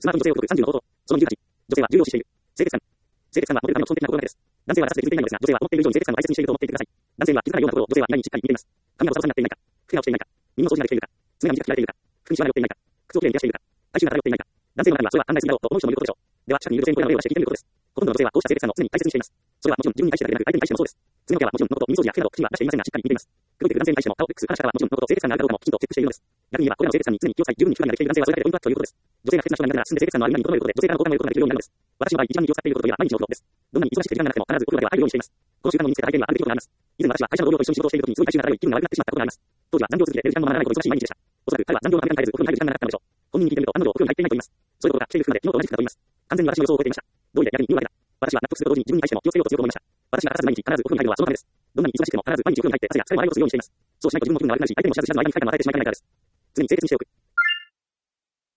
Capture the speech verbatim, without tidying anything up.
スマートに女性を届くさんじゅうの方法。そのにじゅうはち。女性は重要視している。清潔感。清潔感はモデルの基本的な心がけです。男性は出して気づいていないのですが、女性は思っている以上に清潔感を大切にしていると思っていてください。男性は気づかないようなところを女性は意外にしっかり見ています。髪がボサボサになっていないか。服が落ちていないか。耳の掃除ができているか。爪が短く切られているか。服にシワが寄っていないか。靴をきれいに冷やしているか。体重が偏っていないか。男性の中にはそれは考えすぎだろうと思う人もいることでしょう。では、近くにいる女性にこれらの例を出して聞いてみることです。ほとんどの女性はこうした清潔感を常に大切にしています。それはもちろん自分に対してだけでなく相手に対してもそうです。爪の毛はもちろん喉と耳掃除や手など口には出していませんがしっかり見ています。黒いてくる男性に対しても顔、ルックス、話し方はもちろん喉と清潔感があるかどうかもきちんとチェックしているのです。逆に言えばこれらの清潔感に常に気を使い十分に気配りができている男性はそれだけでポイントだということです。女性が不潔な人が苦手なら住んで清潔感のある今に整えることで女性からの好感を得ることができるようになるのです。私の場合一番に気を使っていることといえば毎日のお風呂です。どんなに忙しくて時間がなくても必ずお風呂までは入るようにしています。この習慣を身につけた背景にはある出来事があります。以前私は会社の同僚と一緒に仕事をしている時にすごい体臭が漂い気分が悪くなってしまったことがあります。当時は残業続きで寝る時間もままならないほど忙しい毎日でした。おそらく彼は残業のために帰れずお風呂に入る時間がなかったのでしょう。本人に聞いてみると案の定お風呂に入っていないと言います。そういうことが来ている服まで昨日と同じ服だと言います。完全に私の予想を超えていました。どうりで逆に言うわけだ。私は納得すると同時に自分に対しても気をつけようと強く思いました。私が欠かさず毎日必ずお風呂に入るのはそのためです。どんなに忙しくても必ず毎日お風呂に入って汗や疲れを洗い落とすようにしています。そうしないと自分の気分が悪くなるし相手にも知らず知らずの間に快感を与えてしまいかねないからです。常に清潔にしておく。